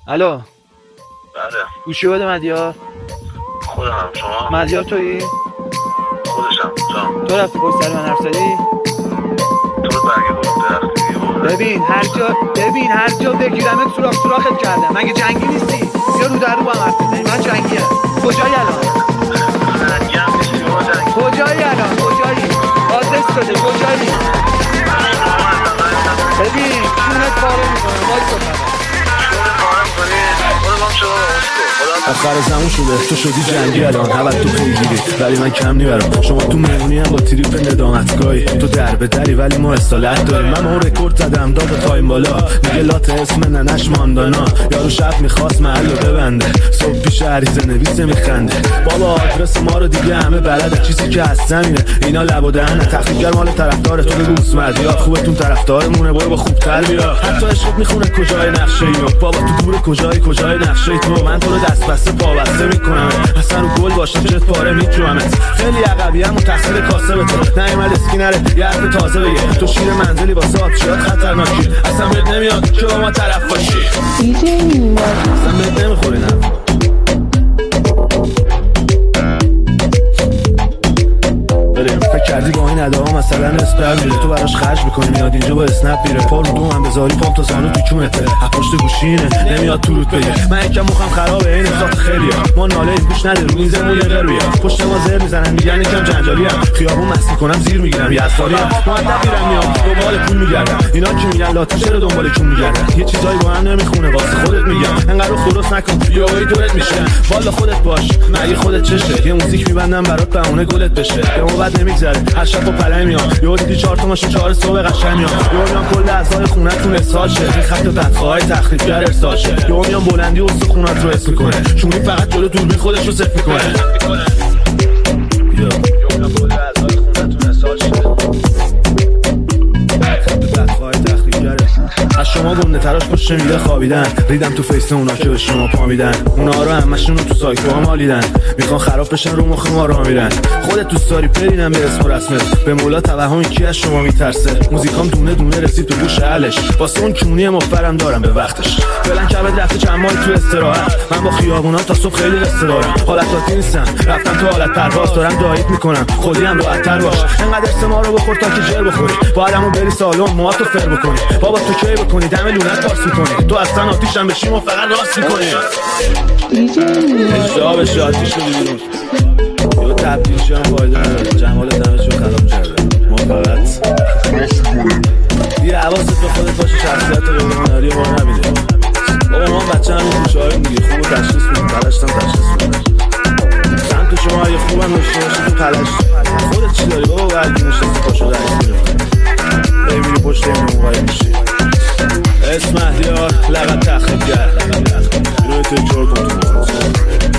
الو بله گوشی بده مدیار. خودم. شما؟ مدیار تویی؟ خودشم. جان تو رفتی پشت سر من حرف زدی؟ تو برگه برم درختی. ببین هر جا بگیرمت سوراخت کردم. مگه جنگی نیستی؟ بیا رو در رو با هم حرف بزنیم. من جنگیم. کجایی الان؟ جنگیم نیستی با جنگی. کجایی الان؟ کجایی؟ آدرس بده. کجایی؟ ببین کونت پاره میکنه. وایسا فقط. آخر زمان شده تو شدی جنگی الان همه تو پیگیری ولی من کم نیبرم. شما تو مهمونی هم با تریپ ندامتگاهی تو در به دری ولی ما اصالت داریم. من رکورد زدم داد تایم بالا میگه لات اسم ننش ماندانا. یارو شب میخواست محل رو ببنده صبح پیش عریضه نویسه میخنده. بابا آدرس ما رو دیگه همه بلده چیزی که هستم اینه اینا لب و دهنه. تخریبگر مال طرفدار تو بگو اسمدیار خوبتون طرفدارمونه برو با خوبتر بیا. حتی عشقت میخونه کجای نقشه اینو بابا تو دور کجای نقشه تو. من تو رو دست بسته پا بسته میکنم اصلا رو گل باشم چت پاره میجوامت. خیلی عقبی هم تقصیر کاسه به تو نیومد اسکینره یه حرف تازه بگه. تو شیر منزلی با ساعتیات خطرناکی اصلا بهت نمیاد که با ما طرف باشی. اصلا بهت نمیخوری نه فکر کردی با این ادعا مثلا اسپر میره تو براش خرج میکنی میاد اینجا با اسنپ میره پا رو دوم هم بذاری پام تا زانو تو چونته پشت گوشینه نمیاد تو رود بگه. من یکم مخم خرابه این ذات خیلیه ما ناله گوش نده رو میزمون یه قرویه پشت ما زر میزنن میگن یکم جنجالی ام خیابون مستی کنم زیر میگیرم یه اساری ام مؤدب میرم میام دنبال پول میگردم اینا کی میگن لاته چرا دنبال چون میگردن یه چیزایی با هم نمیخونه واسه خودت میگم انقدر خلاص نکن یهویی دورت میشن والا خودت باش مگه خودت چشه یه موزیک میبندم برات بهونه گلت بشه به اون بعد نمیگذره هر شب با پلنگ میام یهو دیدی 4 تا ماشین 4 صبح قشنگ میام یهو میام کل اعضای خونه‌تون اسهال شه این خط بدخواهای تخریبگر ارسال شه یهو میام بلندی استخونات رو اسم میکنه چونی فقط جلو دوربین خودش رو صفر میکنه یهو میام کل اعضای خونه‌تون اسهال شه خط بدخواهای تخریبگر از شما گنده تراش پشت میله خوابیدن ریدم تو فیس اونا که به شما پا میدن اونا رو همشون رو تو سایکوها مالیدن میخوان خراب بشن رو مخ ما را میرن خودت دوست داری پرینم به اسم و رسمت به مولا توهم کی از شما میترسه موزیکام دونه دونه رسید تو گوش اهلش واسه اون چونی مفرم دارم به وقتش فعلا کبد رفته چند ماه تو استراحت من با خیابونا تا صبح خیلی قصه دارم حالتاتی نیستم رفتم تو حالت پرواز دارم دایت میکنم خودی هم راحت‌تر باش انقدر سه ما رو بخور تا که جر بخوری بعدمون بری سالن موهاتو فر بکنی بابا تو کی بکنی دم لونت پاس میکنی تو اصلا آتیشم بشیم و فقط راست میکنی اجراب شاتیش رو بیرون یه تبدیلشی هم فایده نداره جمال دمشو خراب کرده ما فقط یه حواست به خودت باشه شخصیت غیرمناری ما نبیده بابا ما بچه همین گوشهاریم دیگه خوب تشخیص میدیم تلاشتم تشخیص میدیم سمت شما اگه خوبم داشته باشی تو تلاش خودت چی داری بابا برگی نشستی پاشو درست میرفتی میری پشت این موقعی میشی اسم مهدیار لغت تخریبگر روی تو جور کن تو